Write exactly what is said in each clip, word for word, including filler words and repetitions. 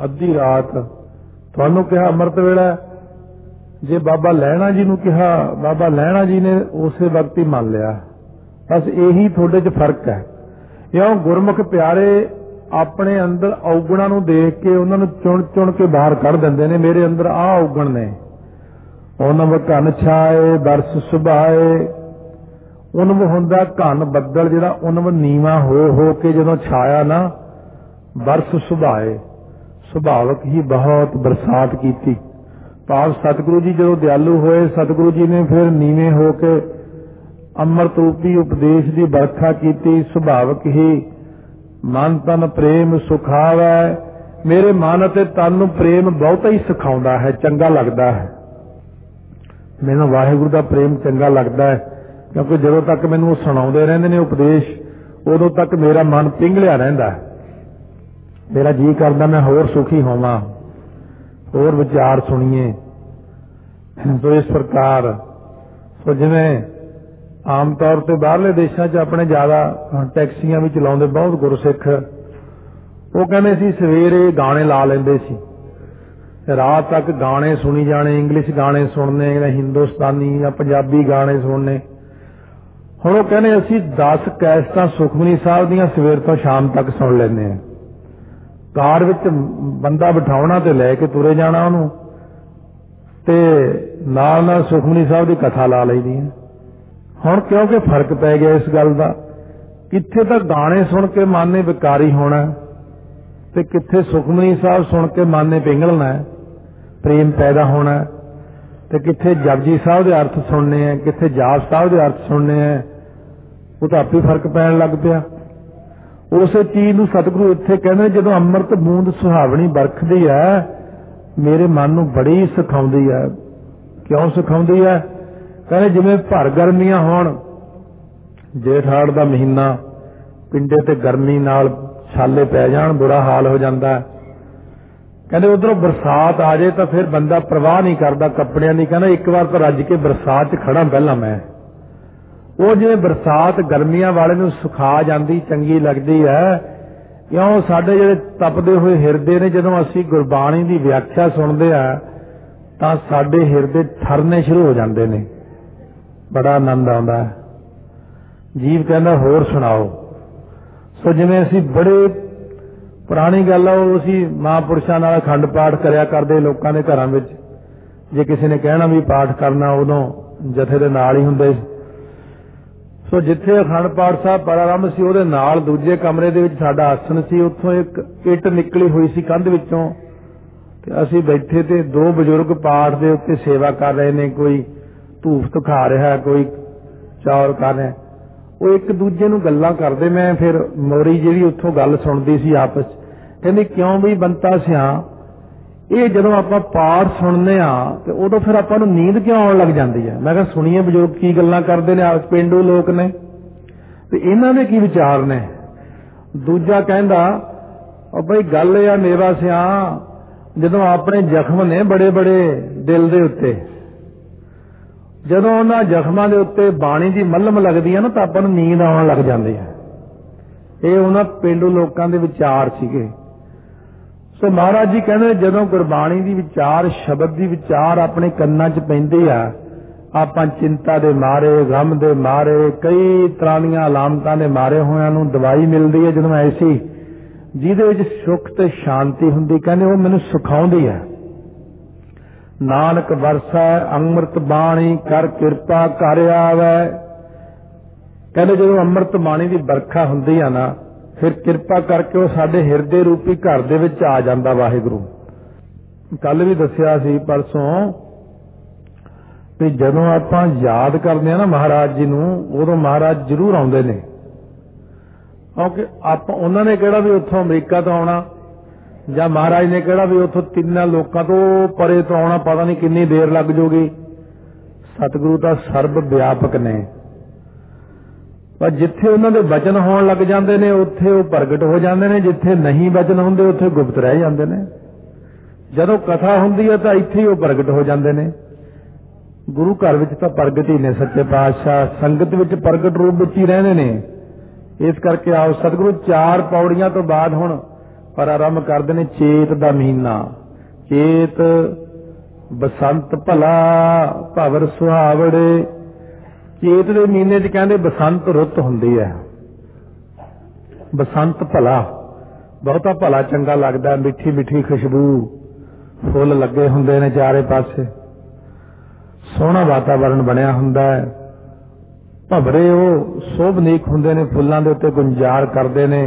अद्धी रात तुहानू कहा अमृत वेला, जे बाबा लैणा जी नू कहा बाबा लैणा जी ने उस वक्त ही मान लिया। बस यही थोड़े च फर्क है। क्यों गुरमुख प्यारे अपने अंदर औगणा नू देख के उन्होंने चुन चुन के बाहर कढ़ देंदे ने, मेरे अंदर आ औगण ने, उन्हें घन छाए बरस सुभाए। उन्हें हुंदा घन बदल जिहड़ा उन्हें नीवा हो हो के जदों छाया ना, बरस सुभाए, सुभावक ही बहुत बरसात की। भाव सतगुरु जी जो दयालु होए, सतगुरु जी ने फिर नीवे हो के अमृत रूपी उपदेश की बरखा की। सुभावक ही मन तन प्रेम सुखावै। मेरे मन अते तन नूं प्रेम बहुता ही सिखाउंदा है, चंगा लगता है। मैनूं वाहिगुरू दा प्रेम चंगा लगता है, क्योंकि जदों तक मैनूं सुणाउंदे रहिंदे ने उपदेश, उदों तक मेरा मन पिंगलिया रहिंदा है। मेरा जी करदा मैं होर सुखी होवां, होर विचार सुणीए। तो इस प्रकार सो जिवें आम तौर पर बाहरले देशों च अपने ज्यादा टैक्सियां भी चलाउंदे बहुत गुरसिख, वो कहते सी सवेरे गाने ला लेंदे सी, रात तक गाने सुनी जाने, इंग्लिश गाने सुनने, हिंदुस्तानी या पंजाबी गाने सुनने। हुण वो कहने असीं दस कैसटां सुखमनी साहब दीयां सवेर तो शाम तक सुन लैंदे आ। कार विच बंदा बिठाउणा ते लैके तुरे जाना उहनूं, ते नाल नाल सुखमनी साहब दी कथा ला लईदी है। हुण क्योंकि फर्क पै गया इस गल का, कित्थे तां गाने सुन के मन ने विकारी होना ते कित्थे सुखमनी साहब सुन के मन ने पिंगलना है, प्रेम पैदा होना है, ते कित्थे जपजी साहब के अर्थ सुनने हैं, कित्थे जाप साहब के अर्थ सुनने हैं। वो तो आपे फर्क पैण लग पिया। उस चीज नूं सतगुरु इत्थे कहंदे जदों अमृत बूंद सुहावनी बरखदी है, मेरे मन नूं बड़ी सिखाउंदी है। क्यों सिखाउंदी है? कहंदे जिवें भर गर्मियां होण, जेठ हाड़ दा महीना, पिंडे ते गर्मी नाल छाले पै जाण, बुरा हाल हो जाता है। कहंदे उधरों बरसात आ जाए तो फिर बंदा परवाह नहीं करता कपड़ियां दी, कहंदा एक बार तो रज के बरसात च खड़ा पहला मैं। वो जिवें बरसात गर्मियां वाले नूं सुखा जाती, चंगी लगती है। क्यों साडे जिहड़े तपदे हुए हिरदे ने, जदों असीं गुरबाणी दी व्याख्या सुणदे आ तां साडे हिरदे ठरने शुरू हो जाते हैं, बड़ा आनंद आउंदा है। जीव कहंदा होर सुणाओ। सो जिवें असीं बड़े पुरानी गल है, वो असीं महापुरुषां नाल अखंड पाठ करिया करदे लोकां दे घरां विच। जे किसी ने कहना भी पाठ करना, उदों जथे दे नाल ही हुंदे। सो जिथे अखंड पाठ साहब प्रारंभ सी, उहदे नाल दूजे कमरे दे विच साडा आसन सी। उत्थों एक इट निकली हुई सी कंध विचों, ते असीं बैठे ते दो बजुर्ग पाठ दे उत्ते सेवा कर रहे ने, कोई धूफ दिखा रहा है, कोई चौर कर रहा है। वो एक दूजे नूं गल्लां करदे, मैं फिर मोरी जिहड़ी उत्थों गल सुणदी सी आपस कहंदी क्यों भी बनता सिया, ये जदों आपां पाठ सुणने आ ते उदों फिर आपां नूं नींद क्यों आउण लग जांदी है। मैं कहा सुणीए बजुर्ग की गल्लां करदे ने, आप पेंडू लोक ने ते इन्हां दे की विचार ने। दूजा कहंदा ओ बई गल या मेवा सिया, जदों अपने जख्म ने बड़े बड़े दिल दे उत्ते, जदों उन्हां जख्मां दे उत्ते बाणी दी मलम लगदी है ना, तां आपां नूं नींद आउण लग जांदी है। ये उन्हां पेंडू लोकां दे विचार सीगे। सो महाराज जी कहते जदों गुरबाणी दी विचार, शब्द दी विचार अपने कन्नां च पैंदी आ, आपां चिंता दे मारे, गम दे मारे, कई तरह दीयां अलामतां दे मारे होयां नूं दवाई मिलदी है जदों ऐसी जिहदे विच सुख ते शांति हुंदी, कहंदे वो मैनूं सिखाउंदी है। नानक वरसै अमृत बाणी कर किरपा कर आवै। कहंदे जदों अमृत बाणी दी बरखा हुंदी आ ना, फिर किरपा करके वो साडे हिरदे रूपी घर दे विच आ जांदा वाहिगुरू। कल भी दस्सिया सी परसों कि जदों आपां याद करदे आ ना महाराज जी नूं, उदों महाराज जरूर आउंदे ने। क्योंकि आपां उन्हां ने किहड़ा भी उत्थों अमरीका तो आउणा, जां महाराज ने किहड़ा भी उत्थों तिन्नां लोकां तो परे तो आउणा, पता नहीं किन्नी देर लग जूगी। सतगुरु तां सर्व व्यापक ने, पर जिथे उन्होंने वचन होण लग जाते हैं उत्थे वो प्रगट हो जाते हैं, जिथे नहीं वचन होंदे उत्थे गुप्त रह जाते हैं। जदों कथा हुंदी है तो इत्थे ही वो प्रगट हो जाते हैं। गुरु घर विच तां प्रगट ही ने सच्चे पातशाह, संगत विच प्रगट रूप विच ही रहंदे ने। इस करके आओ सतगुरु चार पौड़ियां तो बाद हुण पर आरंभ करते हैं चेत का महीना। चेत बसंत भला भवर सुहावड़े। चेत के महीने च कहते बसंत रुत हुंदी है। बसंत भला बहुता भला चंगा लगता, मिठी मिठी खुशबू, फुल लगे हुंदे ने चारे पासे, सोहना वातावरण बनया हुंदा है। भवरे वो शोभनीक हुंदे ने, फुल्लां दे उत्ते गुंजार करदे ने।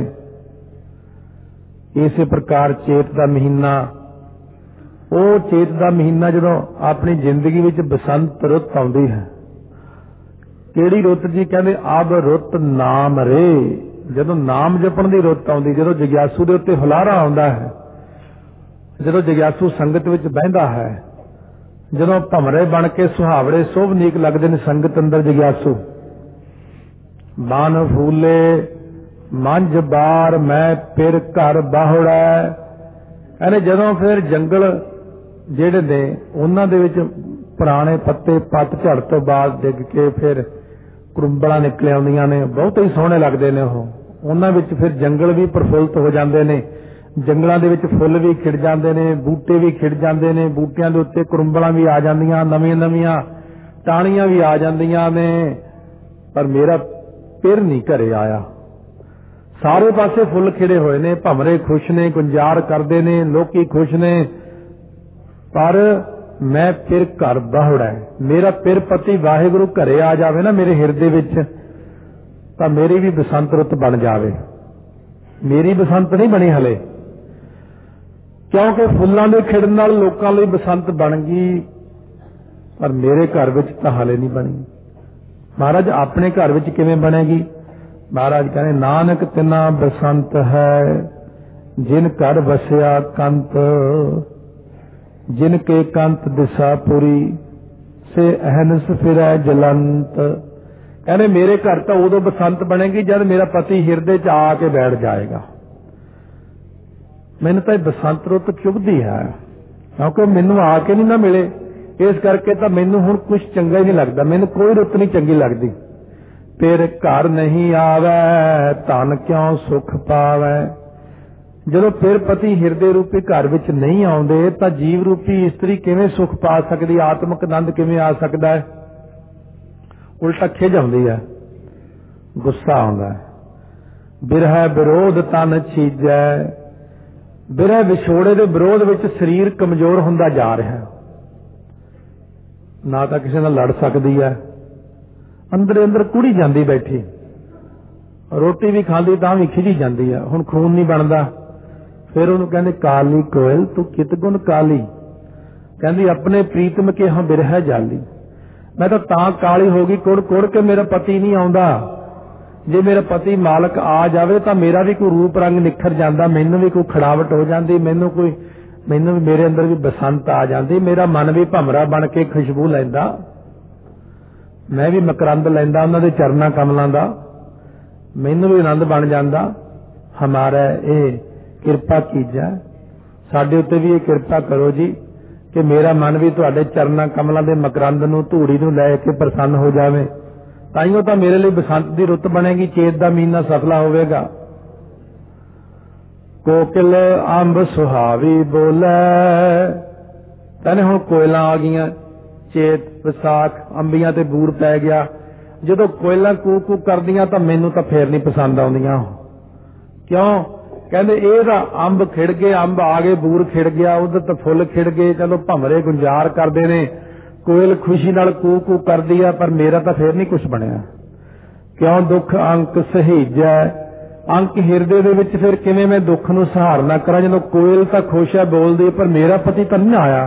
इस प्रकार चेत का महीना, वो चेत का महीना जदों अपनी जिंदगी विच बसंत रुत आउंदी है। किहड़ी रुत जी? कहंदे अब रुत नाम रे। जदों नाम जपण दी रुत आउंदी, जदों जग्यासू दे उत्ते हुलारा आउंदा है, जदों जग्यासू संगत विच बहिंदा है, जदों भमरे बन के सुहावड़े शोभनीक लगदे ने संगत अंदर जग्यासू। मन फूले मंझ बार मैं फिर घर बाहुड़ा। यानी जदों फिर जंगल ਜਿਹੜੇ ਨੇ ਉਹਨਾਂ ਦੇ ਵਿੱਚ ਪੁਰਾਣੇ ਪੱਤੇ ਪੱਤਝੜ ਤੋਂ ਬਾਅਦ ਡਿੱਗ ਕੇ ਫਿਰ ਕੁਰੰਬਲਾਂ ਨਿਕਲ ਆਉਂਦੀਆਂ ਨੇ, ਬਹੁਤ ਹੀ ਸੋਹਣੇ ਲੱਗਦੇ ਨੇ ਉਹ। ਉਹਨਾਂ ਵਿੱਚ ਫਿਰ ਜੰਗਲ ਵੀ ਪ੍ਰਫੁੱਲਤ ਹੋ ਜਾਂਦੇ ਨੇ, ਜੰਗਲਾਂ ਦੇ ਵਿੱਚ ਫੁੱਲ ਵੀ ਖਿੜ ਜਾਂਦੇ ਨੇ, ਬੂਟੇ ਵੀ ਖਿੜ ਜਾਂਦੇ ਨੇ, ਬੂਟਿਆਂ ਦੇ ਉੱਤੇ ਕੁਰੰਬਲਾਂ ਵੀ ਆ ਜਾਂਦੀਆਂ, ਨਵੀਆਂ ਨਵੀਆਂ ਟਾਹਣੀਆਂ ਵੀ ਆ ਜਾਂਦੀਆਂ ਨੇ। ਪਰ ਮੇਰਾ ਪਿਰ ਨਹੀਂ ਘਰੇ ਆਇਆ। ਸਾਰੇ ਪਾਸੇ ਫੁੱਲ ਖਿੜੇ ਹੋਏ ਨੇ, ਭਮਰੇ ਖੁਸ਼ ਨੇ, ਗੁੰਜਾਰ ਕਰਦੇ ਨੇ, ਲੋਕੀ ਖੁਸ਼ ਨੇ, पर मैं फिर घर बाहुड़ा है। मेरा फिर पति वाहिगुरु घरे आ जावे ना मेरे हिरदे विच, तां मेरी भी बसंत रुत बन जावे। मेरी बसंत नहीं बनी हले, क्योंकि फुल्लां दे खिड़न नाल लोकां लई बसंत बन गई, पर मेरे घर विच तां हले नहीं बनी। महाराज अपने घर विच किवें बनेगी? महाराज कहने नानक तिना बसंत है जिन घर बसिया कंत, जिनके कंत दिशा पुरी से अहनस फिरै जलंत। कहने मेरे घर तो उदों बसंत बनेगी जब मेरा पति हिरदे च आके बैठ जाएगा। मैनू तो बसंत रुत चुभदी है, क्योंकि मैनू आके नहीं ना मिले, इस करके तो मैनू हुण कुछ चंगा ही नहीं लगता। मैनू कोई रुत नहीं चंगी लगती। फिर घर नहीं आवे धन क्यों सुख पावे। ਜਦੋਂ फिर पति हिरदे रूपी घर विच नहीं आउंदे तां जीव रूपी इस्त्री किवें सुख पा सकदी, आत्मक आनंद किवें आ सकदा है? उल्टा खिज आउंदी है, गुस्सा आउंदा है। बिरह विरोध तन छीजै। बिरह विछोड़े दे विरोध विच शरीर कमजोर हुंदा जा रहा, ना तां किसे नाल लड़ सकदी है, अंदर अंदर कुड़ी जांदी बैठी, रोटी भी खांदी तां भी खिजी जांदी है, हुण खून नहीं बनदा। फिर उन्होंने कहते काली कोयल तू कित गुण काली। कहती अपने प्रीतम के हाँ बिरह जाली। मैं तो तां काली हो गई कुड़ कुड़ के मेरा पति नहीं आउंदा। जे मेरा पति मालक आ जावे तो मेरा भी कोई रूप रंग निखर जाता, मैनू भी कोई खड़ावट हो जाती, मैनू कोई मैनू भी मेरे अंदर भी बसंत आ जाती, मेरा मन भी भमरा बन के खुशबू लैंदा, मैं भी मकरंद लैंदा उन्हां दे चरना कमलों का, मैनू भी आनंद बन जाता। हमारा ये किरपा कीजा, साडे उत्ते भी ये किरपा करो जी कि मेरा मन भी तुहाडे चरना कमलों के मकरंद नूं धूड़ी नूं लै के प्रसन्न हो जावे, ताइयों तां मेरे लिए बसंत की रुत बनेगी, चेत का महीना सफला होवेगा। कोकिल अंब सुहावी बोले। कहने हुण कोयलां आ गईयां, चेत विसाख अंबियां ते बूर पै गया। जदों कोयलां कू कू करदियां तां मैनूं तां फेर नहीं पसंद आउंदियां। क्यों? कहते ये अंब खिड़ गए, अंब आ गए, बूर खिड़ गया, उधर तो फुल खिड़ गए, चलो भमरे गुंजार करते ने, कोयल खुशी नाल कू कू करदी है, पर मेरा तो फिर नहीं कुछ बनया। क्यों? दुख अंक सहीजै। अंक हिरदे दे विच फिर किवें मैं दुख नूं सहारना करा, जदों कोयल तो खुश है बोलदी, पर मेरा पति तो नहीं आया,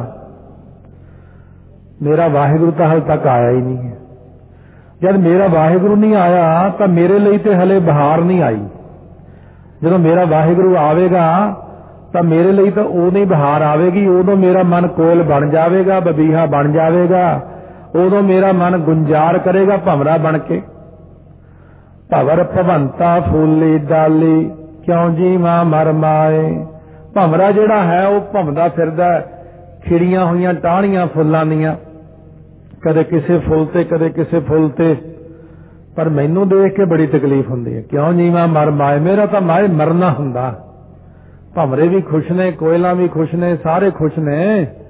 मेरा वाहिगुरु तो हाल तक आया ही नहीं है। जब मेरा वाहिगुरु नहीं आया तो मेरे लिए तो हले बहार नहीं आई। जो मेरा वाहिगुरु आवेगा तो मेरे लिए तो उदों ही बहार आवेगी, उदों मेरा मन कोयल बन जाएगा, बबीहा बन जाएगा, उदों मेरा मन गुंजार करेगा भमरा बन के। भवर भवंता फूली डाली क्यों जी मां मर माए। भमरा जिहड़ा है वह भमदा फिरदा खिड़ियां हुई टाहणियां फुल्लां दियां, कदे किसे फुल ते कदे किसे फुल ते, पर मैनू देख के बड़ी तकलीफ हुंदी है। क्यों जी मां मर माए, मेरा तो माए मरना हुंदा, भंवरे भी खुश ने, कोयला भी खुश ने, सारे खुश ने,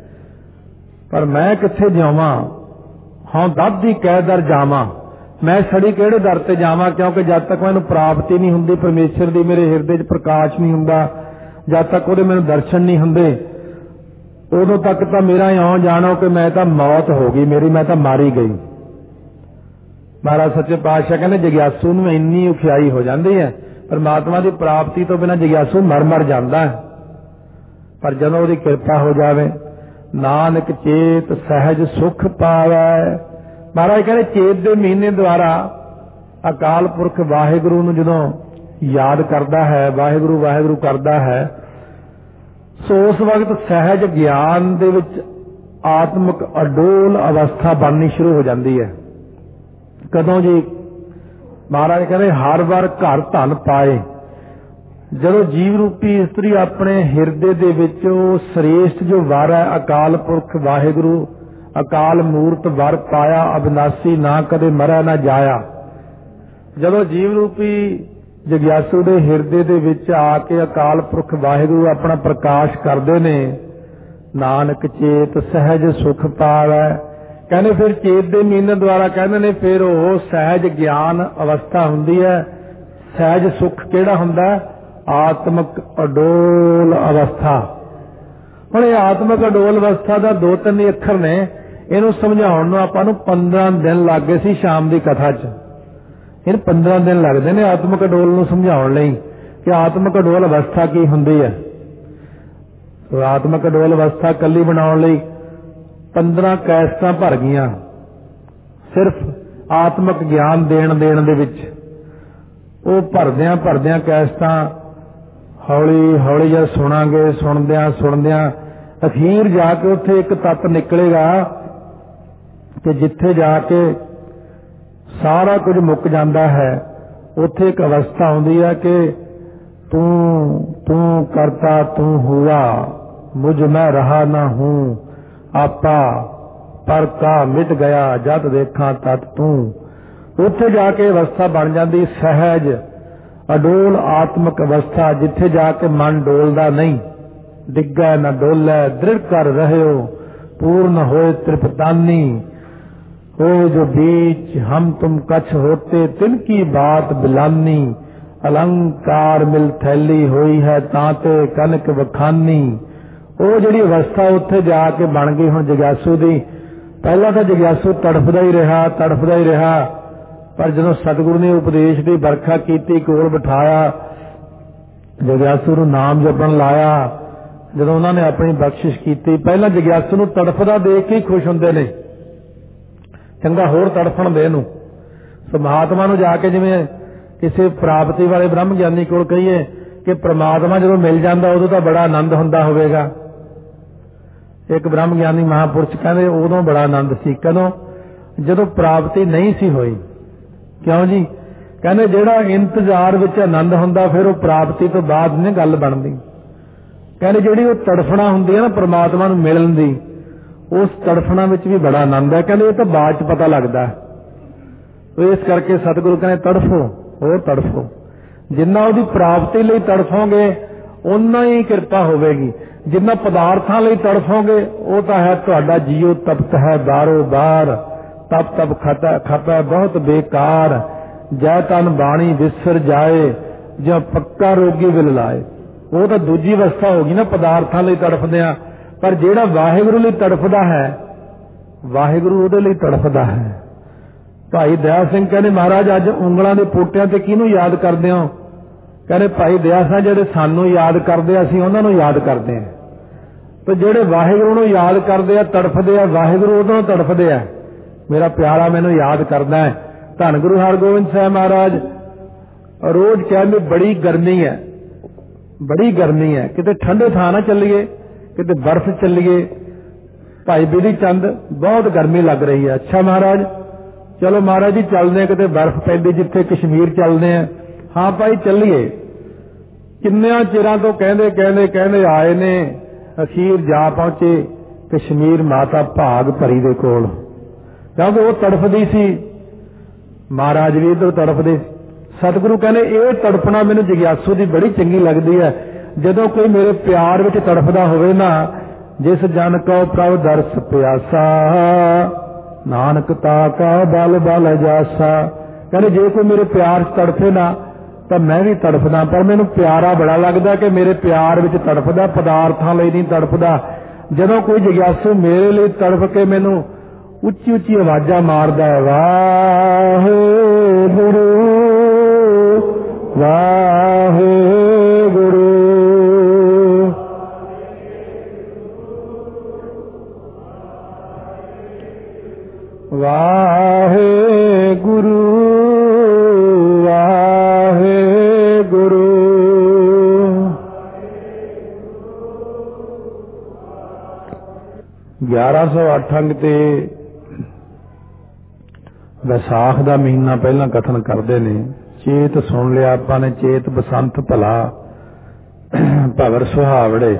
पर मैं कित्थे जावां, हाँ दब दी कै दर जावां, मैं सड़ी किहड़े दर ते जावां, क्योंकि जब तक मैनूं प्राप्ति नहीं हुंदी परमेश्वर दी, मेरे हिरदे च प्रकाश नहीं हुंदा, जब तक उहदे मैनूं दर्शन नहीं हुंदे, उदों तक तो मेरा इउं जाणो कि मैं तो मौत हो गई मेरी, मैं तो मारी गई। महाराज सच्चे पातशाह कहंदे जग्यासू नूं इन्नी औखियाई हो जाती है, परमात्मा की प्राप्ति तो बिना जग्यासू मर मर जाता है, पर जदों उहदी किरपा हो जावे, नानक चेत सहज सुख पावै। महाराज कहते चेत के महीने द्वारा अकाल पुरख वाहिगुरु नूं जदों याद करता है, वाहिगुरु वाहिगुरु करता है, सो उस वक्त सहज ज्ञान दे विच आत्मक अडोल अवस्था बननी शुरू हो जाती है। कदों जी? महाराज कहते हर बार घर धन पाए, जदों जीव रूपी इस्त्री अपने हिरदे दे विच श्रेष्ठ जो वर है अकाल पुरख वाहिगुरु अकाल मूर्त वर पाया, अविनाशी ना कदे मरै ना जाया। जदों जीव रूपी जग्यासू दे हिरदे दे विच आके अकाल पुरख वाहिगुरु अपना प्रकाश करदे ने, नानक चेत सहज सुख पावै। कहने फिर चेत दे महीने द्वारा कहने ने फिर वो सहज ज्ञान अवस्था हुंदी है। सहज सुख केड़ा हुंदा? आत्मक अडोल अवस्था। हुण ये आत्मक अडोल अवस्था दा दो तीन अखर ने, इहनूं समझाउण नूं आपां नूं पंद्रह दिन लग गए सी शाम दी कथा च। इन पंद्रह दिन लगते ने आत्मक अडोल नूं समझाउण लई कि आत्मक अडोल अवस्था की हुंदी है। तो आत्मक अडोल अवस्था कल्ली बनाउण लई पंद्रह कैसटां भर गईयां, सिर्फ आत्मक ज्ञान देण देण दे विच। वो भरदियां भरदियां कैसटां हौली हौली जिहा सुणांगे, सुणदियां सुणदियां अखीर जाके उत्थे एक तत्त निकलेगा कि जिथे जाके सारा कुछ मुक जाता है, उत्थे एक अवस्था आउंदी है कि तू तू करता तू हुआ, मुझ में रहा ना हूं, आपा पर का मिट गया, जद देखा तत तू। उत्थे जाके अवस्था बन जाती सहज अडोल आत्मक अवस्था, जिथे जाके मन डोलदा नहीं, डिग्गा न डोलै, दृढ़ कर रहे हो पूर्ण होए त्रिपतानी। ओ जो बीच हम तुम कछ होते, तिनकी बात बिलानी, अलंकार मिल थैली हुई है तांते कनक वखानी। वो जिहड़ी अवस्था उत्थे जाके बन गई हुण जग्यासू दी। पहला तो जग्यासू तड़फदा ही रहा तड़फदा ही रहा, पर जदों सतगुरु ने उपदेश की बरखा की, कोल बिठाया, जग्यासू नूं नाम जपण लाया, जदों उन्होंने अपनी बख्शिश की, पहला जग्यासू नूं तड़फदा देख के खुश हुंदे ने, चंगा होर तड़फण दे नूं। सो महात्मा नूं जाके जिवें किसी प्राप्ति वाले ब्रह्म ज्ञानी कोल कहिए कि परमात्मा जदों मिल जांदा उदों तां बड़ा आनंद हुंदा होवेगा। एक ब्रह्म ज्ञानी महापुरुष कहंदे उदों बड़ा आनंद सी, कदों? जदों प्राप्ति नहीं सी होई। क्यों जी? कहंदे जिहड़ा इंतजार विच आनंद हुंदा फिर वो प्राप्ति तो बाद नहीं गल बनदी। कहंदे जिहड़ी वो तड़फना हुंदी है ना परमात्मा नूं मिलण दी, उस तड़फना विच भी बड़ा आनंद है। कहंदे ये तो बाद च पता लगदा। तो इस करके सतगुरु कहंदे तड़फो और तड़फो, जिन्ना उहदी प्राप्ति लई तड़फोगे उन्ना ही किरपा होवेगी। जिन्ना पदार्थां लई तड़फोगे वो तो है तुहाडा जीओ तपत है बारो बार, तप तप खता खपै बहुत बेकार, जै तन बाणी विसर जाए, जो पक्का रोगी विल लाए। वो तो दूजी अवस्था होगी ना पदार्थां लई तड़फदियां, पर जिहड़ा वाहिगुरु लई तड़फदा है, वाहिगुरु उहदे लई तड़फदा है। भाई दया सिंह कहने महाराज अज उंगलां दे पोटियां ते किहनूं याद करदे हो? कहने भाई दया सिंह जिहड़े सानूं याद करदे असीं उहनां नूं याद करदे हां, तो जिहड़े वाहिगुरु नूं याद करदे आ तड़फदे आ, वाहिगुरु उहदों तड़फदे आ। मेरा प्यारा मैनूं याद करदा है। धन गुरु हरगोबिंद साहिब महाराज रोज कहंदे बड़ी गर्मी है, बड़ी गर्मी है, किते ठंडे थां ना चलीए, किते बर्फ चलीए। भाई बिधी चंद बहुत गर्मी लग रही है। अच्छा महाराज चलो महाराज जी चलते हैं, किते बर्फ पैंदी जिथे कश्मीर चलते हैं। हाँ भाई चलिए। किन्नियां चिरां तो कहंदे कहंदे कहंदे आए ने, अखीर जा पहुंचे कश्मीर माता भाग भरी दे कोल, क्योंकि वो तड़फदी सी। महाराज भी इधर तड़फदे। सतगुरु कहने ये तड़पना मैनूं जग्यासू की बड़ी चंगी लगती है। ਜਦੋਂ ਕੋਈ ਮੇਰੇ ਪਿਆਰ ਵਿੱਚ ਤੜਫਦਾ ਹੋਵੇ ਨਾ, ਜਿਸ ਜਨ ਕੋ ਪ੍ਰਭ ਦਰਸ ਪਿਆਸਾ, ਨਾਨਕ ਤਾ ਕਾ ਬਲ ਬਲ ਜਾਸਾ। ਕਹਿੰਦੇ ਜੇ ਕੋਈ ਮੇਰੇ ਪਿਆਰ 'ਚ ਤੜਫੇ ਨਾ ਤਾਂ ਮੈਂ ਵੀ ਤੜਫਦਾ, ਪਰ ਮੈਨੂੰ ਪਿਆਰਾ ਬੜਾ ਲੱਗਦਾ ਕਿ ਮੇਰੇ ਪਿਆਰ ਵਿੱਚ ਤੜਫਦਾ, ਪਦਾਰਥਾਂ ਲਈ ਨਹੀਂ ਤੜਫਦਾ। ਜਦੋਂ ਕੋਈ ਜਗਿਆਸੂ ਮੇਰੇ ਲਈ ਤੜਫ ਕੇ ਮੈਨੂੰ ਉੱਚੀ ਉੱਚੀ ਆਵਾਜ਼ਾਂ ਮਾਰਦਾ ਹੈ, ਵਾਹਿਗੁਰੂ ਵਾਹਿਗੁਰੂ, ਵਾਹਿਗੁਰੂ ਵਾਹਿਗੁਰੂ। ਗਿਆਰਾਂ ਸੌ ਅੱਠ ਅੰਗ ਤੇ ਵਿਸਾਖ ਦਾ ਮਹੀਨਾ ਪਹਿਲਾਂ ਕਥਨ ਕਰਦੇ ਨੇ। ਚੇਤ ਸੁਣ ਲਿਆ ਆਪਾਂ ਨੇ, ਚੇਤ ਬਸੰਤ ਭਲਾ, ਭਵਰ ਸੁਹਾਵੜੇ,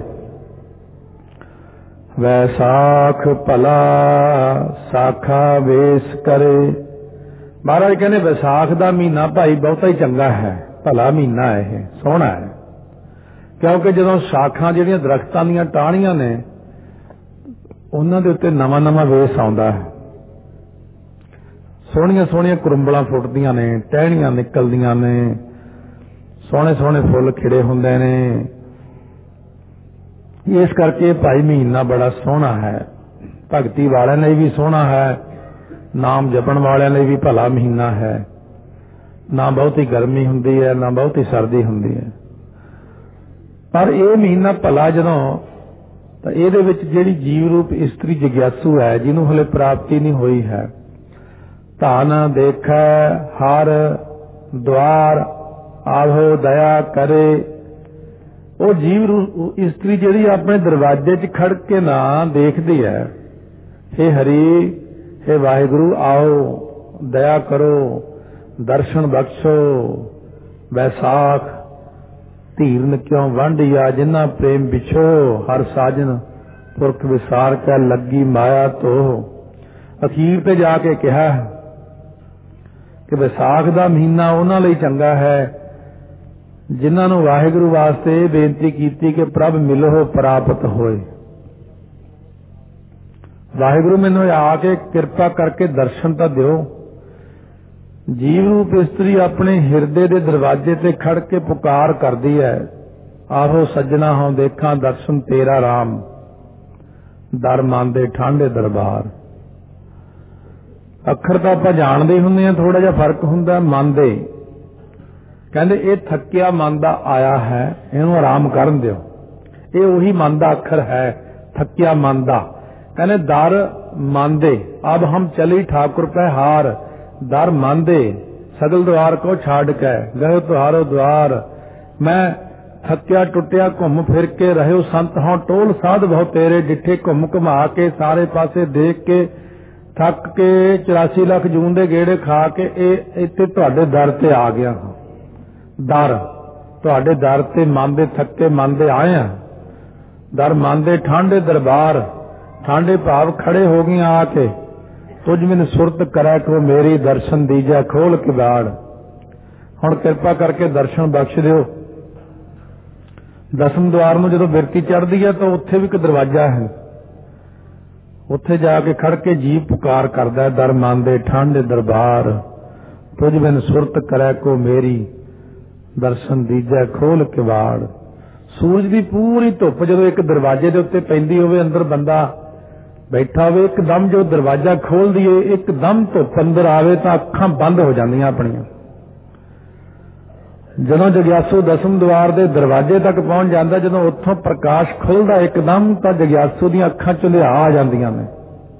ਵੈਸਾਖ ਭਲਾ ਸਾਖਾ ਵੇਸ ਕਰੇ। ਮਹਾਰਾਜ ਕਹਿੰਦੇ ਵਿਸਾਖ ਦਾ ਮਹੀਨਾ ਭਾਈ ਬਹੁਤਾ ਹੀ ਚੰਗਾ ਹੈ, ਭਲਾ ਮਹੀਨਾ ਹੈ, ਇਹ ਸੋਹਣਾ ਹੈ। ਕਿਉਂਕਿ ਜਦੋਂ ਸਾਖਾਂ ਜਿਹੜੀਆਂ ਦਰਖਤਾਂ ਦੀਆਂ ਟਾਹਣੀਆਂ ਨੇ ਉਹਨਾਂ ਦੇ ਉੱਤੇ ਨਵਾਂ ਨਵਾਂ ਵੇਸ ਆਉਂਦਾ ਹੈ, ਸੋਹਣੀਆਂ ਸੋਹਣੀਆਂ ਕੁਰੰਬਲਾਂ ਫੁੱਟਦੀਆਂ ਨੇ, ਟਹਿਣੀਆਂ ਨਿਕਲਦੀਆਂ ਨੇ, ਸੋਹਣੇ ਸੋਹਣੇ ਫੁੱਲ ਖਿੜੇ ਹੁੰਦੇ ਨੇ। ਇਸ ਕਰਕੇ ਭਾਈ ਮਹੀਨਾ ਬੜਾ ਸੋਹਣਾ ਹੈ, ਭਗਤੀ ਵਾਲਿਆਂ ਲਈ ਵੀ ਸੋਹਣਾ ਹੈ, ਨਾਮ ਜਪਣ ਵਾਲਿਆਂ ਲਈ ਵੀ ਭਲਾ ਮਹੀਨਾ ਹੈ। ਨਾ ਬਹੁਤੀ ਗਰਮੀ ਹੁੰਦੀ ਹੈ, ਨਾ ਬਹੁਤੀ ਸਰਦੀ ਹੁੰਦੀ ਹੈ, ਪਰ ਇਹ ਮਹੀਨਾ ਭਲਾ ਜਦੋਂ, ਤਾਂ ਇਹਦੇ ਵਿੱਚ ਜਿਹੜੀ ਜੀਵ ਰੂਪ ਇਸਤਰੀ ਜਗਿਆਸੂ ਹੈ, ਜਿਹਨੂੰ ਹਲੇ ਪ੍ਰਾਪਤੀ ਨਹੀਂ ਹੋਈ ਹੈ, ਧਨ ਦੇਖੈ ਹਰ ਦੁਆਰ ਆਵੋ ਦਇਆ ਕਰੇ, ਉਹ ਜੀਵ ਰੂਪ ਇਸਤਰੀ ਜਿਹੜੀ ਆਪਣੇ ਦਰਵਾਜ਼ੇ 'ਚ ਖੜ ਕੇ ਨਾ ਦੇਖਦੀ ਹੈ, ਹੇ ਹਰੀ ਹੇ ਵਾਹਿਗੁਰੂ ਆਓ ਦਇਆ ਕਰੋ ਦਰਸ਼ਨ ਬਖਸ਼ੋ। ਵੈਸਾਖ ਧੀਰਨ ਕਿਉਂ ਵੰਡਿਆ, ਜਿਨ੍ਹਾਂ ਪ੍ਰੇਮ ਵਿਛੋ, ਹਰ ਸਾਜਨ ਪੁਰਖ ਵਿਸਾਰ ਕੈ ਲੱਗੀ ਮਾਇਆ ਤੋ। ਅਖੀਰ ਤੇ ਜਾ ਕੇ ਕਿਹਾ ਕਿ ਵਿਸਾਖ ਦਾ ਮਹੀਨਾ ਉਹਨਾਂ ਲਈ ਚੰਗਾ ਹੈ ਜਿਨ੍ਹਾਂ ਨੂੰ ਵਾਹਿਗੁਰੂ ਵਾਸਤੇ ਬੇਨਤੀ ਕੀਤੀ ਕਿ ਪ੍ਰਭ ਮਿਲੋ ਪ੍ਰਾਪਤ ਹੋਏ। ਵਾਹਿਗੁਰੂ ਮੈਨੂੰ ਆ ਕੇ ਕਿਰਪਾ ਕਰਕੇ ਦਰਸ਼ਨ ਤਾਂ ਦਿਓ। ਜੀਵ ਰੂਪ ਇਸਤਰੀ ਆਪਣੇ ਹਿਰਦੇ ਦੇ ਦਰਵਾਜ਼ੇ ਤੇ ਖੜ ਕੇ ਪੁਕਾਰ ਕਰਦੀ ਹੈ, ਆਹੋ ਸੱਜਣਾ ਹੋਂ ਦੇਖਾਂ ਦਰਸ਼ਨ ਤੇਰਾ ਰਾਮ, ਦਰ ਮਨ ਦੇ ਠਾਂਡੇ ਦਰਬਾਰ। ਅੱਖਰ ਤਾਂ ਆਪਾਂ ਜਾਣਦੇ ਹੁੰਦੇ ਆ, ਥੋੜਾ ਜਿਹਾ ਫਰਕ ਹੁੰਦਾ ਮਨ ਦੇ। ਕਹਿੰਦੇ ਇਹ ਥੱਕਿਆ ਮਨ ਦਾ ਆਇਆ ਹੈ, ਇਹਨੂੰ ਆਰਾਮ ਕਰਨ ਦਿਓ। ਇਹ ਉਹੀ ਮਨ ਦਾ ਅੱਖਰ ਹੈ, ਥੱਕਿਆ ਮਨ ਦਾ। ਕਹਿੰਦੇ ਦਰ ਮਨ ਦੇ, ਅਬ ਹਮ ਚਲੀ ਠਾकुर ਪੈ ਹਾਰ, ਦਰ ਮਨ ਦੇ ਸਗਲ ਦੁਆਰ ਕੋ ਛਾੜ ਕੇ ਗਏ ਤੁਹਾਰੋ ਦੁਆਰ। ਮੈਂ ਥੱਕਿਆ ਟੁੱਟਿਆ ਘੁੰਮ ਫਿਰ ਕੇ ਰਹਿਓ ਸੰਤ ਹਾਂ ਟੋਲ ਸਾਧ ਬਹੁ ਤੇਰੇ, ਡਿੱਠੇ ਘੁੰਮ ਘੁਮਾ ਕੇ ਸਾਰੇ ਪਾਸੇ ਦੇਖ ਕੇ ਥੱਕ ਕੇ ਚੁਰਾਸੀ ਲੱਖ ਜੂਨ ਦੇ ਗੇੜੇ ਖਾ ਕੇ ਇਹ ਇੱਥੇ ਤੁਹਾਡੇ ਦਰ ਤੇ ਆ ਗਿਆ ਹਾਂ। ਦਰ ਤੁਹਾਡੇ ਦਰ ਤੇ ਮਨ ਦੇ ਥੱਕੇ ਮਨ ਦੇ ਆਏ ਆ। ਦਰ ਮਨ ਦੇ ਠਾਂਡੇ ਦਰਬਾਰ, ਠਾਂਡੇ ਭਾਵ ਖੜੇ ਹੋ ਗਈਆਂ ਆ ਕੇ। ਤੁਝ ਮੈਨੂੰ ਸੁਰਤ ਕਰੈ ਕੋ ਮੇਰੀ, ਦਰਸ਼ਨ ਦੀਜੈ ਖੋਲ ਕਿਵਾੜ। ਹੁਣ ਕਿਰਪਾ ਕਰਕੇ ਦਰਸ਼ਨ ਬਖਸ਼ ਦਿਓ। ਦਸਮ ਦੁਆਰ ਨੂੰ ਜਦੋਂ ਬਿਰਤੀ ਚੜ੍ਹਦੀ ਹੈ ਤਾਂ ਉੱਥੇ ਵੀ ਇੱਕ ਦਰਵਾਜ਼ਾ ਹੈ, ਉੱਥੇ ਜਾ ਕੇ ਖੜ ਕੇ ਜੀਵ ਪੁਕਾਰ ਕਰਦਾ ਹੈ, ਦਰ ਮਨ ਦੇ ਠਾਂਡੇ ਦਰਬਾਰ, ਤੁਝ ਮੈਨੂੰ ਸੁਰਤ ਕਰੈ ਕੋ ਮੇਰੀ, ਦਰਸ਼ਨ ਦੀਜੈ ਖੋਲ ਕਿਵਾੜ। ਸੂਰਜ ਦੀ ਪੂਰੀ ਧੁੱਪ ਜਦੋਂ ਇੱਕ ਦਰਵਾਜ਼ੇ ਦੇ ਉੱਤੇ ਪੈਂਦੀ ਹੋਵੇ, ਅੰਦਰ ਬੰਦਾ ਬੈਠਾ ਹੋਵੇ, ਇੱਕਦਮ ਜੋ ਦਰਵਾਜ਼ਾ ਖੋਲ ਦਈਏ, ਇੱਕਦਮ ਧੁੱਪ ਅੰਦਰ ਆਵੇ ਤਾਂ ਅੱਖਾਂ ਬੰਦ ਹੋ ਜਾਂਦੀਆਂ ਆਪਣੀਆਂ। ਜਦੋਂ ਜਗਿਆਸੂ ਦਸਮ ਦੁਆਰ ਦੇ ਦਰਵਾਜ਼ੇ ਤੱਕ ਪਹੁੰਚ ਜਾਂਦਾ, ਜਦੋਂ ਉੱਥੋਂ ਪ੍ਰਕਾਸ਼ ਖੁੱਲਦਾ ਇੱਕਦਮ, ਤਾਂ ਜਗਿਆਸੂ ਦੀਆਂ ਅੱਖਾਂ ਚ ਲਿਆ ਆ ਜਾਂਦੀਆਂ ਨੇ।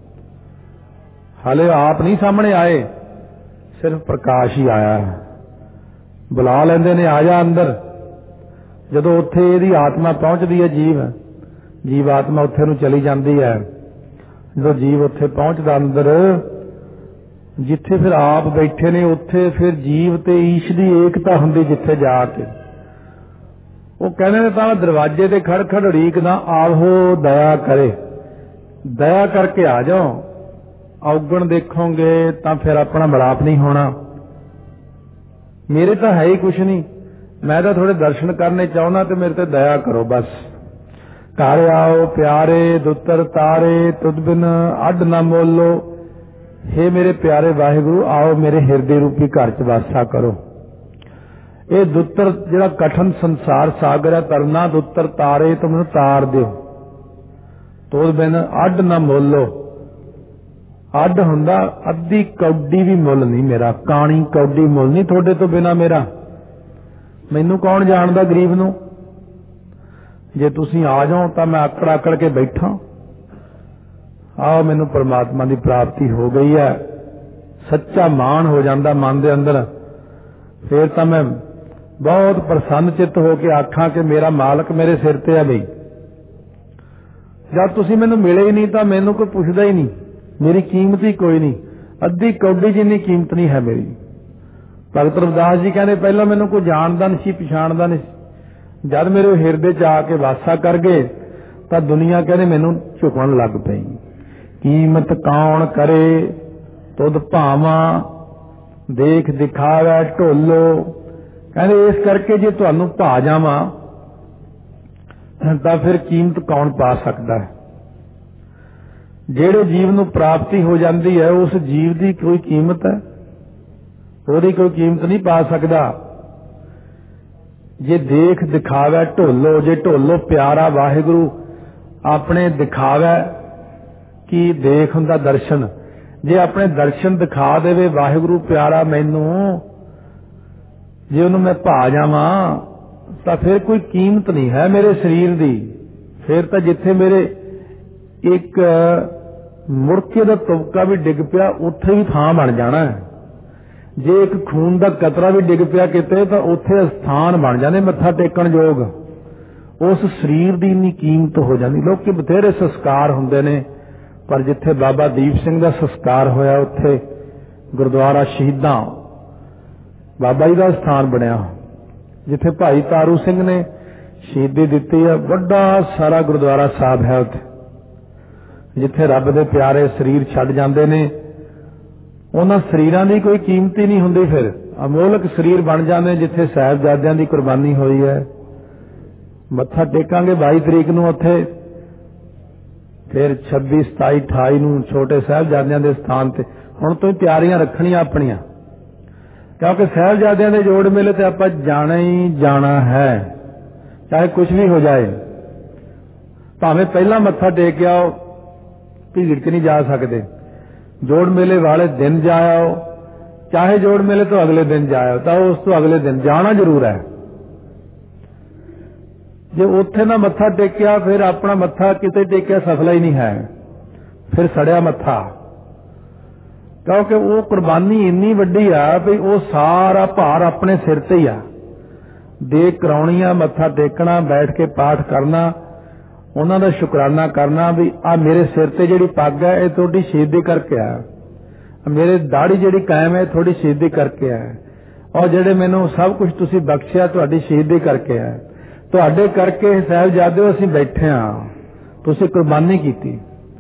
ਹਾਲੇ ਆਪ ਨਹੀਂ ਸਾਹਮਣੇ ਆਏ, ਸਿਰਫ ਪ੍ਰਕਾਸ਼ ਹੀ ਆਇਆ ਹੈ। ਬੁਲਾ ਲੈਂਦੇ ਨੇ, ਆ ਜਾ ਅੰਦਰ। ਜਦੋਂ ਉੱਥੇ ਇਹਦੀ ਆਤਮਾ ਪਹੁੰਚਦੀ ਹੈ, ਜੀਵ ਜੀਵ ਆਤਮਾ ਉੱਥੇ ਨੂੰ ਚਲੀ ਜਾਂਦੀ ਹੈ। ਜਦੋਂ ਜੀਵ ਉੱਥੇ ਪਹੁੰਚਦਾ ਅੰਦਰ, ਜਿੱਥੇ ਫਿਰ ਆਪ ਬੈਠੇ ਨੇ, ਉੱਥੇ ਫਿਰ ਜੀਵ ਤੇ ਈਸ਼ ਦੀ ਏਕਤਾ ਹੁੰਦੀ। ਜਿੱਥੇ ਜਾ ਕੇ ਉਹ ਕਹਿੰਦੇ ਨੇ ਤਾਂ ਦਰਵਾਜ਼ੇ ਤੇ ਖੜ ਖੜ ਉਡੀਕਦਾ, ਆਹੋ ਦਇਆ ਕਰੇ, ਦਇਆ ਕਰਕੇ ਆ ਜਾਓ। ਔਗਣ ਦੇਖੋਗੇ ਤਾਂ ਫਿਰ ਆਪਣਾ ਮਿਲਾਪ ਨਹੀਂ ਹੋਣਾ। ਮੇਰੇ ਤਾਂ ਹੈ ਹੀ ਕੁਛ ਨਹੀਂ, मैं तो थोड़े दर्शन करने चाहना तो मेरे ते दया करो बस। घर आओ प्यारे दुत्तर तारे तुद बिन अड न मोलो। हे मेरे प्यारे वाहिगुरु आओ मेरे हिरदे रूपी घर च वासा करो। ये दुत्तर जिहड़ा कठन संसार सागर है तरना दुत्तर तारे तो मैनूं तार दिओ। तुद बिन अड न मोलो। अड हुंदा अद्धी कौडी भी मुल नहीं मेरा, काणी कौडी मुल नहीं थोड़े तो बिना मेरा। मैनू कौन जानदा गरीब नूं। जे तुसीं आ जाओ तो मैं आकड़ आकड़ के बैठा। आओ मैनू परमात्मा की प्राप्ति हो गई है। सच्चा मान हो जाता मन के अंदर। फिर तो मैं बहुत प्रसन्न चित्त होके आखा कि मेरा मालक मेरे सिर ते है। बई जब तुसीं मैनू मिले ही नहीं तो मैनू कोई पुछदा ही नहीं। मेरी कीमत ही कोई नहीं, अद्धी कौडी जिन्नी कीमत नहीं है मेरी। भगत रविदास जी कहते पहला मैनू कोई जानदा नहीं सी, पछाणदा नहीं। जद मेरे हिरदे च आके वासा कर गए तो दुनिया कहने मैनू झुकन लग पई। कीमत कौन करे तुद भावा देख दिखावे ढोलो। कहते इस करके जे तुहानू भा जावां तो फिर कीमत कौन पा सकता है। जेड़े जीव नू प्राप्ति हो जाती है उस जीव की कोई कीमत है, ਉਹਦੀ कोई कीमत नहीं पा सकता। जे देख दिखावे ढोलो, जे ढोलो प्यारा वाहिगुरु अपने दिखावे कि देख हुंदा दर्शन। जे अपने दर्शन दिखा देवे वाहिगुरु प्यारा मैनू, जे उन्होंने मैं भा जावां तो फिर कोई कीमत नहीं है मेरे शरीर की। फिर तो जिथे मेरे एक मुड़के का तुबका भी डिग पिया उत्थे भी थां बन जाना है। जे एक खून का कतरा भी डिग पिया किते तो उत्थे स्थान बन जाने मत्था टेकण योग। उस शरीर की इन्नी कीमत हो जाती। लोग बथेरे संस्कार हुंदे ने पर जिथे बाबा दीप सिंह का संस्कार होया उत्थे गुरुद्वारा शहीदां बाबा जी का स्थान बनया। जिथे भाई तारू सिंह ने शहीदी दिती है वड्डा सारा गुरुद्वारा साहब है। उत्थे जिथे रब दे प्यारे शरीर छड्ड जांदे ने उन्हां शरीरां दी कोई कीमत ही नहीं हुंदी। फिर अमोलक शरीर बन जाते जिथे साहिबजादियां दी कुर्बानी हुई है। मत्था टेकांगे बाईस तरीक नूं उत्थे, फिर छब्बी सताई अठाई नूं छोटे साहिबजादियां दे स्थान ते। हुण तो ही तैयारियां रखणियां अपणियां, क्योंकि साहिबजादियां दे जोड़ मेले ते आपां जाना ही जाना है, चाहे कुछ भी हो जाए। भावें पहला मत्था टेक आओ, भीड़ च नहीं जा सकते। जोड़ मेले वाले दिन जाओ, चाहे जोड़ मेले तो अगले दिन जाओ, तो उस तो अगले दिन जाना जरूर है। जे उत्थे ना मत्था टेकिया फिर अपना मत्था किते टेकिया सफला ही नहीं है, फिर सड़िया मत्था। क्योंकि वो कुर्बानी इन्नी वड्डी आ भी वो सारा भार अपने सिर ते ही आ। देख कराउणी आ, मत्था टेकना, बैठ के पाठ करना, उन्हां दा शुकराना करना भी आ मेरे सिर ते जिहड़ी पग है ये थोड़ी शहीदी करके आ, मेरे दाढ़ी जिहड़ी कायम है थोड़ी शहीदी करके आ, और जिहड़े मैनूं सब कुछ तुसीं बख्शिया तुहाडी शहीदी करके आ। तुहाडे करके साहिबजादे असीं बैठे हां, तुसीं कुर्बानी कीती।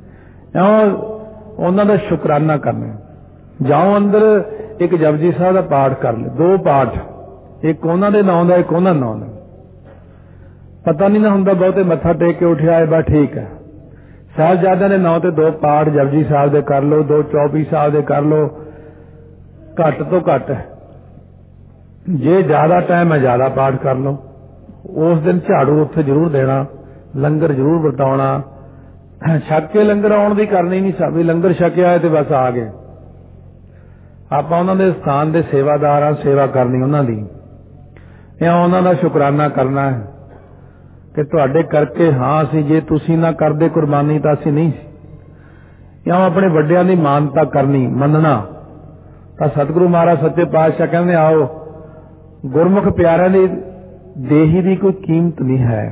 उन्हां दा शुकराना करना। जाओ अंदर एक जपजी साहब दा पाठ कर ले, दो पाठ, एक उन्हां दे नाम दा एक उन्हां नाम दा। पता नहीं ना हुंदा बहुते मत्था टेक के उठिया है बस ठीक है। साहिबजादे दे नाम ते दो पाठ जपजी साहब दे कर लो, दो चौबी साहब दे कर लो, घट तो घट। जे ज्यादा टाइम है ज्यादा पाठ कर लो। उस दिन झाड़ू उत्थे जरूर देना, लंगर जरूर वरताउणा। छक के लंगर आउण दी करनी नहीं सब, लंगर छकिया है तो बस आ गए। आपां उन्हां दे स्थान दे सेवादार हां, सेवा करनी उन्हां दी, या उन्हां दा शुकराना करना है कि तुहाडे करके हाँ असीं जे तुसीं ना करदे कुर्बानी तां असीं नहीं सी। या अपने वड्डियां दी मानता करनी, मनना। तां सतगुरु महाराज सच्चे पातशाह कहंदे आओ गुरमुख प्यारिआं दी देही दी कोई कीमत नहीं है,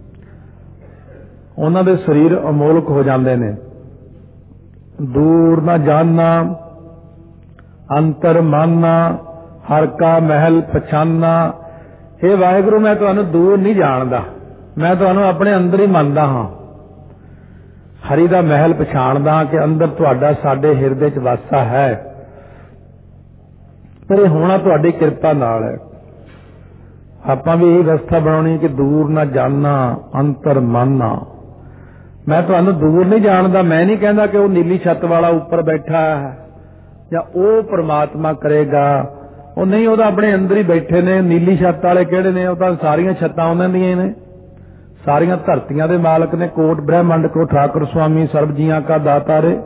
उन्हां दे शरीर अमोलक हो जांदे ने। दूर ना जाना अंतर माना, हर का महल पछाना। हे वाहिगुरु मैं तुहानूं दूर नहीं जानदा, मैं तुहानूं अपने अंदर ही मनदा हां। हरि दा महल पछाणदा कि अंदर तुहाडा साडे हिरदे च वासा है, पर यह होना तुहाडी किरपा नाल है। ਆਪਾਂ ਵੀ ਇਹ ਰਸਤਾ ਬਣਾਉਣੀ कि दूर ना जाना अंतर मानना। मैं तुहानू दूर नहीं जानदा, मैं नहीं कहता कि वो नीली छत वाला ऊपर बैठा है या वो परमात्मा करेगा, वो नहीं, वो अपने अंदर ही बैठे ने। नीली छत वाले किहड़े ने? वो तो सारियां छत्तां उन्हां दियां ने, सारियां धरतियां दे मालक ने। कोट ब्रह्मंड को ठाकुर स्वामी सर्व जीआं का दाता रे।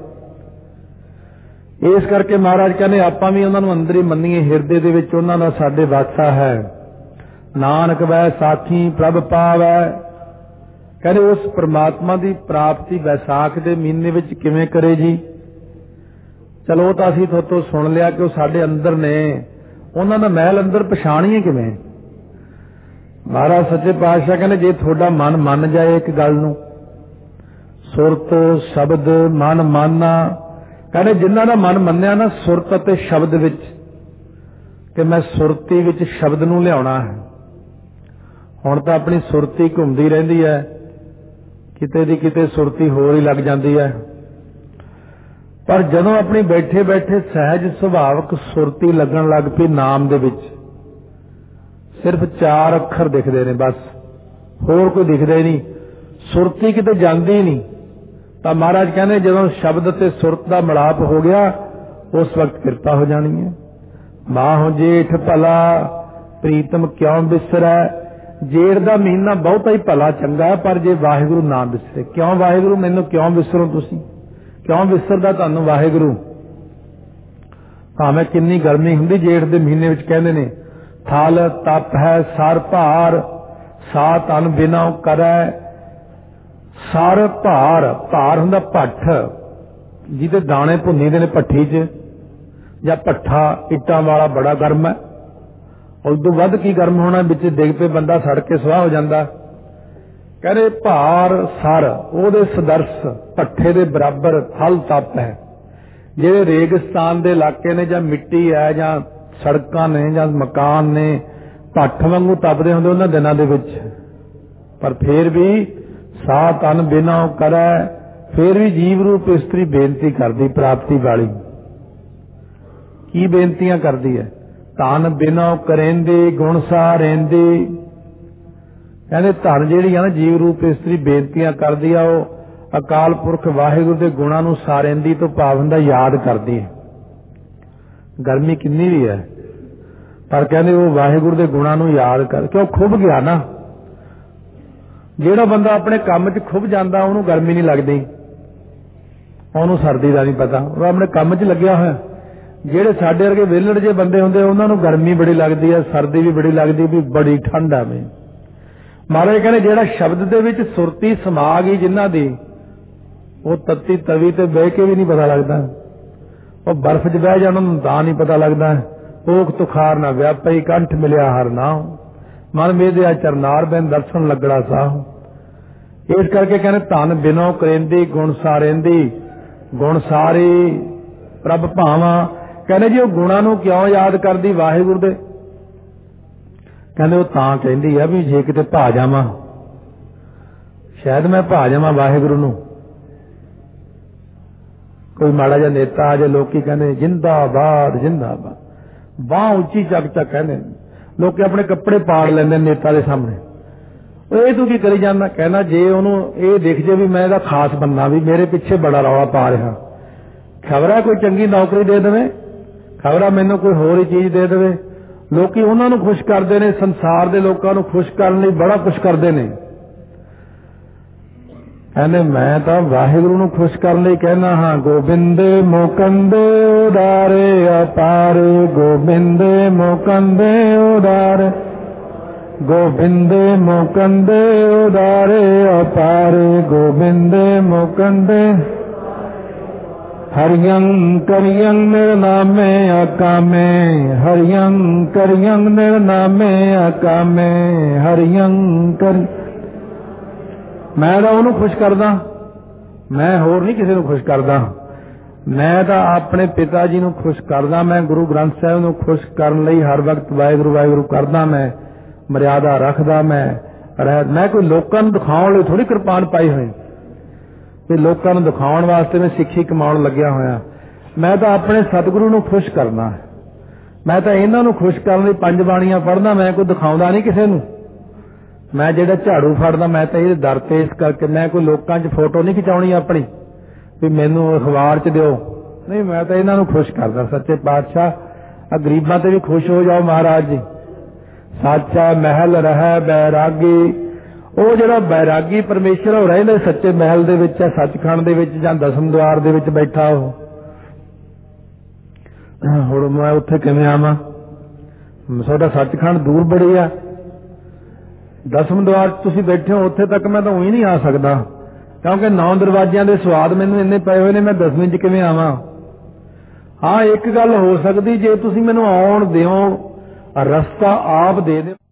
इस करके महाराज कहने आपां भी उन्हां नूं अंदर ही मन्नीए, हिरदे दे विच उन्हां दा साडे वासा है। नानक वै साखी प्रभ पावै। कहते उस परमात्मा की प्राप्ति वैसाख के महीने विच किवें करे जी? चलो तो असीं थोतों सुन लिया कि वो साडे अंदर ने, उन्हां दा महल अंदर पछाणीए किवें? महाराज सच्चे पातशाह कहने जे थोड़ा मन मन जाए एक गल नूं, सुरत शब्द मन मानना, कहने जिन्हां दा मन मन्निया ना सुरत अते शब्द विच कि मैं सुरती विच शब्द नूं लियाउणा है। हुण तां अपनी सुरती घुमदी रहिंदी है, किते दी किते सुरती होर ही लग जाती है। पर जदों अपनी बैठे बैठे सहज सुभावक सुरती लगन लग पई नाम दे विच, सिर्फ चार अखर दिखते ने बस, होर कोई दिखदा ही नहीं, सुरती किते जांदी ही नहीं। तो महाराज कहने जदों शब्द ते सुरत दा मिलाप हो गया उस वक्त किरपा हो जानी है। माहो जेठ भला प्रीतम क्यों बिसरै। जेठ का महीना बहुत ही भला चंगा है, पर जे वाहिगुरु ना विसरे। क्यों वाहिगुरु मैनू क्यों विसरो तुसी? क्यों विसरदा तुहानू वाहिगुरु? भावें किन्नी गर्मी हुंदी जेठ के महीने विच, कहंदे ने थल तप है सर भार, सा तन बिना करै सर भार। भार हुंदा भट्ठ, जिहदे दाणे भुन्नी दे ने भट्ठी च, या भट्ठा इट्टां वाला बड़ा गर्म है। उदों वध की गर्म होना, विच डिग पे बंदा सड़ के सुआह हो जाता। कहते भार सर ओहदे सदर्श भट्ठे दे बराबर थल तप है। जिहड़े रेगिस्तान दे इलाके ने, जां मिट्टी है, जां सड़कां ने, जां मकान ने, भट्ठ वांगू तपदे हुंदे उन्हां दिनां दे विच। पर फिर भी सा तन बिना करै, फिर भी जीव रूप इस्तरी बेनती करदी प्राप्ति वाली। की बेनतियां करदी है? धन बिना करेंदे गुण सारेंदे। कहते धन जिहड़ी है ना जीव रूप इस्तरी बेनतियां करदी आ, वो अकाल पुरख वाहिगुरु के गुणां नूं सारेंदी तो भाव हुंदा याद करदी है। गर्मी किन्नी भी है, पर कहते वो वाहिगुरु के गुणां नूं याद कर, क्यों खुब गया ना। जिहड़ा बंदा अपने काम च खुब जांदा उहनूं गर्मी नहीं लगदी, उहनूं सर्दी दा नहीं पता, वो अपने काम च लग्या होया। ਜਿਹੜੇ ਸਾਡੇ ਵਰਗੇ ਵਿਹਲੜ ਜੇ ਬੰਦੇ ਹੁੰਦੇ ਉਹਨਾਂ ਨੂੰ ਗਰਮੀ ਬੜੀ ਲੱਗਦੀ ਹੈ, ਸਰਦੀ ਵੀ ਬੜੀ ਲੱਗਦੀ ਵੀ ਬੜੀ ਠੰਡ ਆਵੇ। ਮਹਾਰਾਜ ਕਹਿੰਦੇ ਜਿਹੜਾ ਸ਼ਬਦ ਦੇ ਵਿੱਚ ਸੁਰਤੀ ਸਮਾ ਗਈ ਜਿਨ੍ਹਾਂ ਦੀ, ਉਹ ਤੱਤੀ ਤਵੀ ਤੇ ਬਹਿ ਕੇ ਵੀ ਨਹੀਂ ਪਤਾ ਲੱਗਦਾ, ਉਹ ਬਰਫ਼ 'ਚ ਬਹਿ ਜਾਣ ਉਹਨੂੰ ਤਾਂ ਨਹੀਂ ਪਤਾ ਲੱਗਦਾ। ਕੋਖ ਤੁਖਾਰ ਨਾ ਵਿਆਪਈ ਕੰਠ ਮਿਲਿਆ ਹਰ ਨਾਮ, ਮਨ ਮੇਦਿਆ ਚਰਨਾਰ ਬਿਨ ਦਰਸ਼ਨ ਲੱਗੜਾ ਸਾਹ। ਇਸ ਕਰਕੇ ਕਹਿੰਦੇ ਧਨ ਬਿਨੋ ਕਰੇਂਦੀ ਗੁਣ ਸਾਰੇਂਦੀ। गुण सारे प्रभ भावा। कहने जी गुणा नूं क्यों याद करदी वाहिगुरु दे? कहने वो तां कहंदी है भी जे किते भा जावां, शायद मैं भा जावां वाहिगुरु नूं। कोई माड़ा जिहा नेता आ जाए, लोग कहने जिंदाबाद जिंदाबाद, बांह उच्ची चक चक कहने, लोग अपने कपड़े पाड़ लेंदे नेता दे सामने। ये तू की करी जाना? कहना जे ओनू ये दिख जाए भी मैं खास बनना, भी मेरे पिछे बड़ा रौला पा रहा, खबरा कोई चंगी नौकरी दे देवे, खबरा मैनू कोई होर ही चीज दे देवे। लोग उन्होंने खुश करते हैं, संसार के लोगों को खुश करने बड़ा कुछ करते हैं। कहने मैं तो वाहिगुरु नूं खुश करने लई कहना हाँ, गोबिंद मुकंदे उदारे अपार, गोबिंद मुकंदे उदारे, गोबिंद मुकंदे उदारे अपार, गोबिंद मुकंदे हरियं करियं निर्नामे अकामे, हरियं करियं निर्नामे अकामे, हरियं कर। मैं तो उन्होंने खुश करदा, मैं होर नहीं किसी को खुश करदा, मैं तो अपने पिता जी को खुश करदा। मैं गुरु ग्रंथ साहिब को खुश करने लई हर वक्त वाहिगुरु वाहिगुरु करदा, मैं मर्यादा रखदा। मैं मैं कोई लोगों को दिखाने लई थोड़ी कृपान पाई हुई, कि लोगों को दिखाने वास्ते मैं सिक्खी कमाउण लग्या होया। मैं तो अपने सतगुरु को खुश करना है। मैं तो इन्हां नूं खुश करन लई पंज बाणियां पढ़दा, मैं कोई दिखाउंदा नहीं किसे नूं। मैं जिहड़ा झाड़ू फड़दा मैं तो ये दर ते इस करके मैं कोई लोकां च फोटो नहीं खिचाउणी अपनी भी मैनूं अखबार च दिओ, नहीं मैं तो इन्हां नूं खुश करदा। सच्चे पातशाह आ गरीबां ते भी खुश हो जाओ महाराज जी। साचा महल रहा बैरागी, ਉਹ ਜਿਹੜਾ बैरागी परमेश्वर ਉਹ ਰਹਿੰਦਾ सच्चे महल ਦੇ ਵਿੱਚ, सचखंड ਦੇ ਵਿੱਚ ਜਾਂ दसम द्वार ਦੇ ਵਿੱਚ ਬੈਠਾ। ਉਹ ਹੁਣ ਮੈਂ ਉੱਥੇ ਕਿਵੇਂ ਆਵਾਂ? ਤੁਹਾਡਾ सचखंड दूर बड़ी ਆ, दसम द्वार ਤੁਸੀਂ ਬੈਠੇ ਹੋ ਉੱਥੇ ਤੱਕ ਮੈਂ ਤਾਂ ਉਹੀ ਨਹੀਂ ਆ ਸਕਦਾ, ਕਿਉਂਕਿ ਨੌ ਦਰਵਾਜ਼ਿਆਂ ਦੇ ਸਵਾਦ ਮੈਨੂੰ ਇੰਨੇ ਪਏ ਹੋਏ ਨੇ, ਮੈਂ ਦਸਵੇਂ ਚ ਕਿਵੇਂ ਆਵਾਂ? ਹਾਂ ਇੱਕ ਗੱਲ ਹੋ ਸਕਦੀ, ਜੇ ਤੁਸੀਂ ਮੈਨੂੰ ਆਉਣ ਦਿਓ, ਰਸਤਾ ਆਪ ਦੇ ਦਿਓ।